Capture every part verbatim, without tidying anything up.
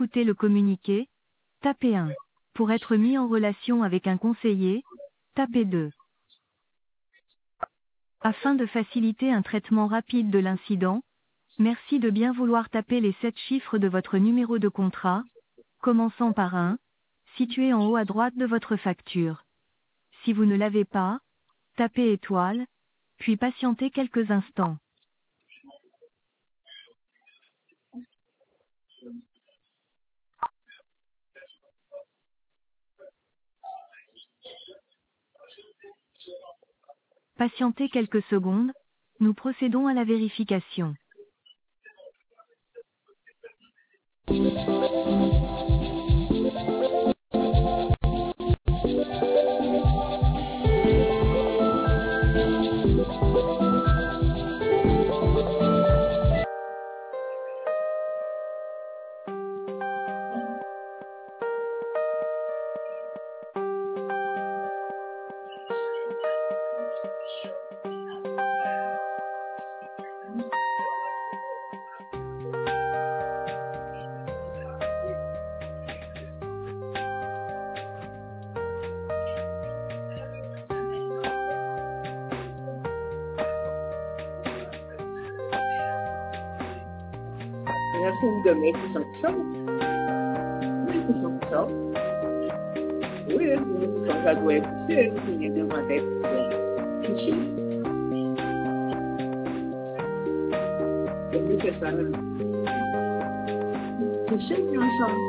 écouter le communiqué, tapez un. Pour être mis en relation avec un conseiller, tapez deux. Afin de faciliter un traitement rapide de l'incident, merci de bien vouloir taper les sept chiffres de votre numéro de contrat, commençant par un, situé en haut à droite de votre facture. Si vous ne l'avez pas, tapez étoile, puis patientez quelques instants. Patientez quelques secondes, nous procédons à la vérification. Là, pour vous donner six cents pour cent. Oui, six cents pour cent. Oui, six cents, ça doit être poussé. Il y a demandé pour toucher. Et puis, c'est ça, là. Toucher, puis ensemble.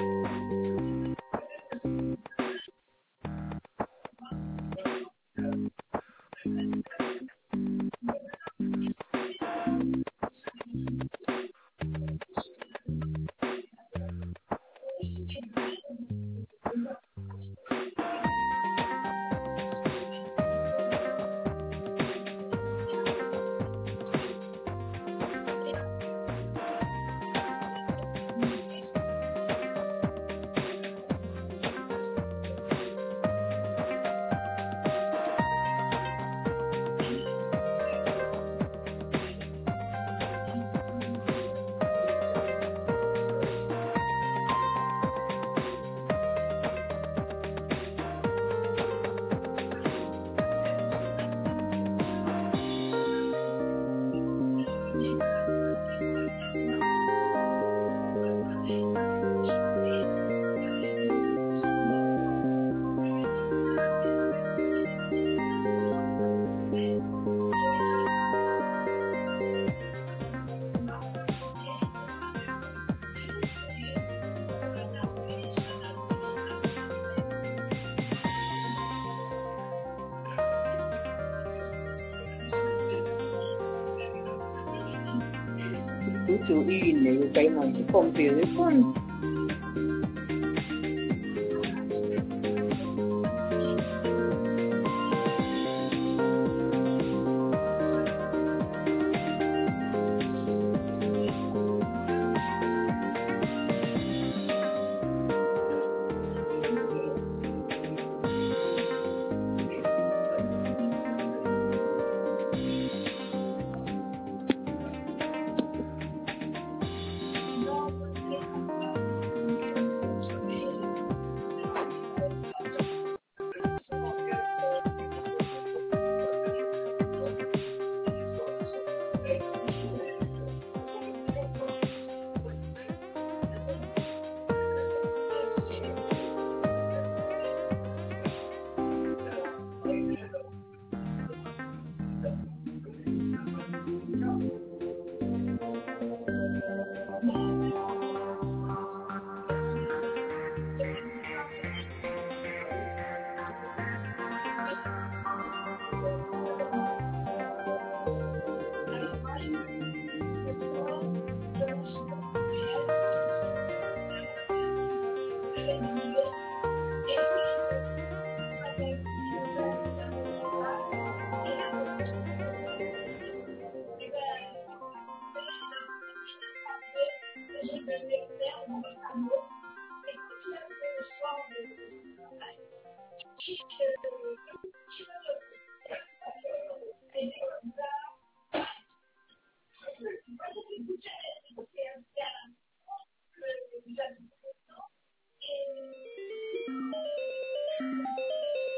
Chủ y nếu cái này không thể con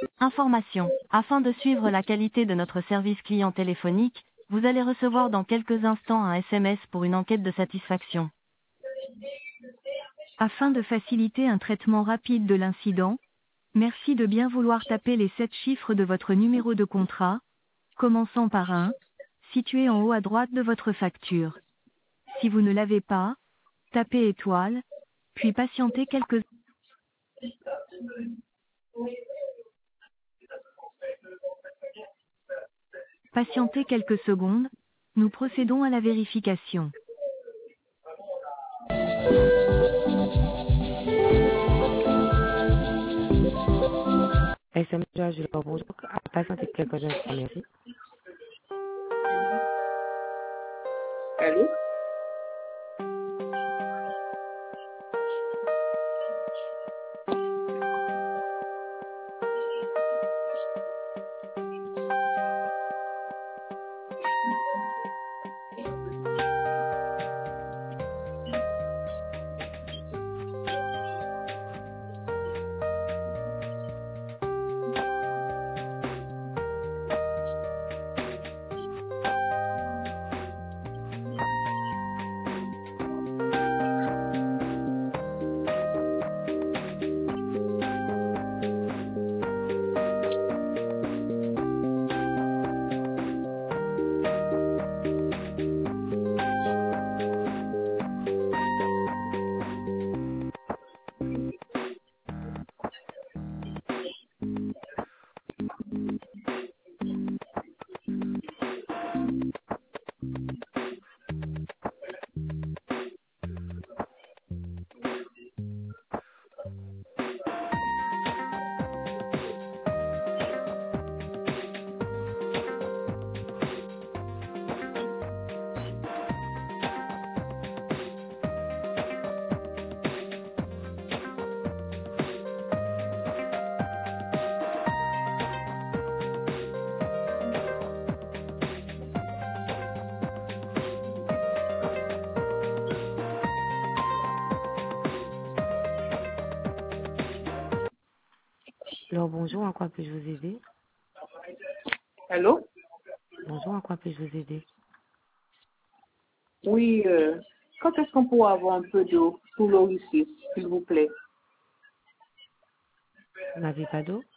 Information. Afin de suivre la qualité de notre service client téléphonique, vous allez recevoir dans quelques instants un S M S pour une enquête de satisfaction. Afin de faciliter un traitement rapide de l'incident, merci de bien vouloir taper les sept chiffres de votre numéro de contrat, commençant par un, situé en haut à droite de votre facture. Si vous ne l'avez pas, tapez étoile, puis patientez quelques patientez quelques secondes, nous procédons à la vérification. S M S, je leur bonjour. À patienter quelques instants, merci. Allô? Alors, bonjour, en quoi puis-je vous aider? Allô? Bonjour, en quoi puis-je vous aider? Oui, euh, quand est-ce qu'on pourra avoir un peu d'eau sous l'eau ici, s'il vous plaît? Vous n'avez pas d'eau?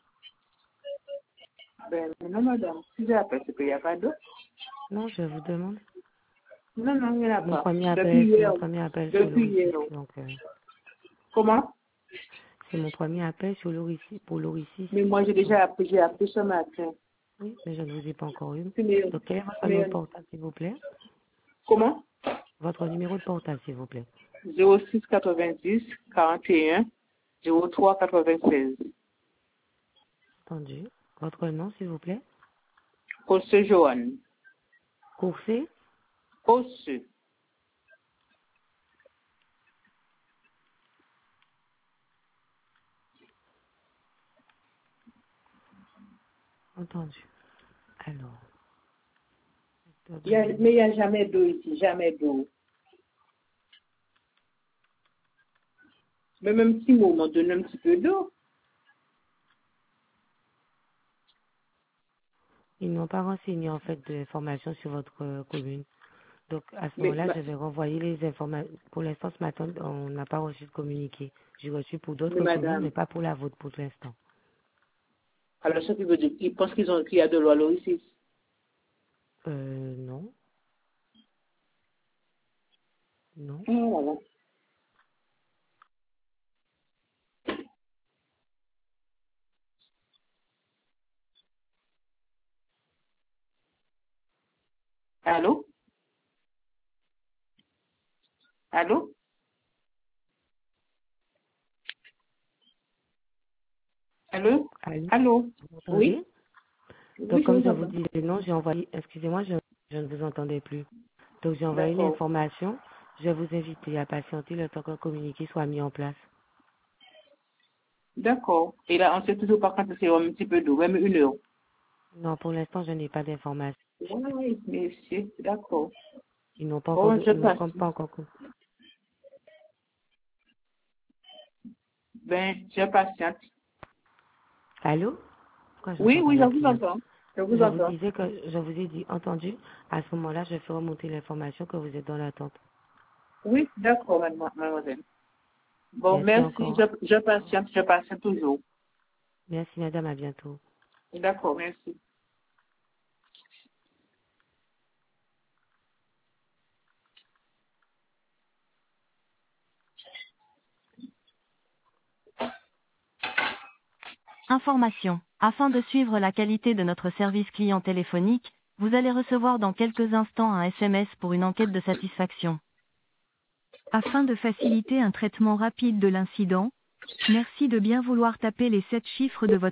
Ben, non, madame. Si j'appelle, c'est qu'il n'y a pas d'eau. Non, je vous demande. Non, non, il n'y en a Mon pas. premier Depuis appel, c'est mon hier. premier appel sur Depuis l'Oricis. hier. Donc, euh, Comment? c'est mon premier appel sur l'Oricis, pour l'Oricis. Mais moi, j'ai Donc, déjà appelé, j'ai appelé ce matin. oui, mais je ne vous ai pas encore eu. Mais, Donc, quel est votre numéro de mais, portable, s'il vous plaît? comment? Votre numéro de portable, s'il vous plaît. zéro six quatre-vingt-dix quarante et un zéro trois quatre-vingt-seize. Entendu. Votre nom, s'il vous plaît? Osse Joanne. Coursé? Osse. Entendu. Alors, Il y a, mais il n'y a jamais d'eau ici, jamais d'eau. Mais même si on m'en donne un petit peu d'eau. ils n'ont pas renseigné, en fait, d'informations sur votre euh, commune. Donc, à ce Mais, moment-là, bah, je vais renvoyer les informations. Pour l'instant, ce matin, on n'a pas reçu de communiqué. J'ai reçu pour mais d'autres communes, mais madame, pas pour la vôtre pour l'instant. alors ce qui veut dire qu'ils pensent qu'ils ont, qu'il y a de l'eau à l'eau ici. Euh, non. Non. Ah, voilà. Allô? Allô? Allô? Allô? Allô? Vous Oui? m'entendez? Oui, Donc, je comme vous je vous entends. disais, non, j'ai envoyé, excusez-moi, je, je ne vous entendais plus. Donc, j'ai envoyé D'accord. l'information. Je vais vous inviter à patienter le temps qu'un communiqué soit mis en place. D'accord. Et là, on sait toujours par contre c'est un petit peu d'eau, même une heure. Non, pour l'instant, je n'ai pas d'informations. Oui, monsieur, d'accord. Ils n'ont pas encore, Bon, de- je ils n'ont passe. comme pas encore. Ben, je patiente. Allô? pourquoi je Oui, n'entends pas oui, je la vous cliente. entends. Je vous Je vous entends. disais que je vous ai dit entendu. À ce moment-là, je fais remonter l'information que vous êtes dans l'attente. Oui, d'accord, mademoi- mademoiselle. Bon, Merci merci. encore. Je, je patiente, je patiente toujours. Merci madame, à bientôt. D'accord, merci. Information. Afin de suivre la qualité de notre service client téléphonique, vous allez recevoir dans quelques instants un S M S pour une enquête de satisfaction. Afin de faciliter un traitement rapide de l'incident, merci de bien vouloir taper les sept chiffres de votre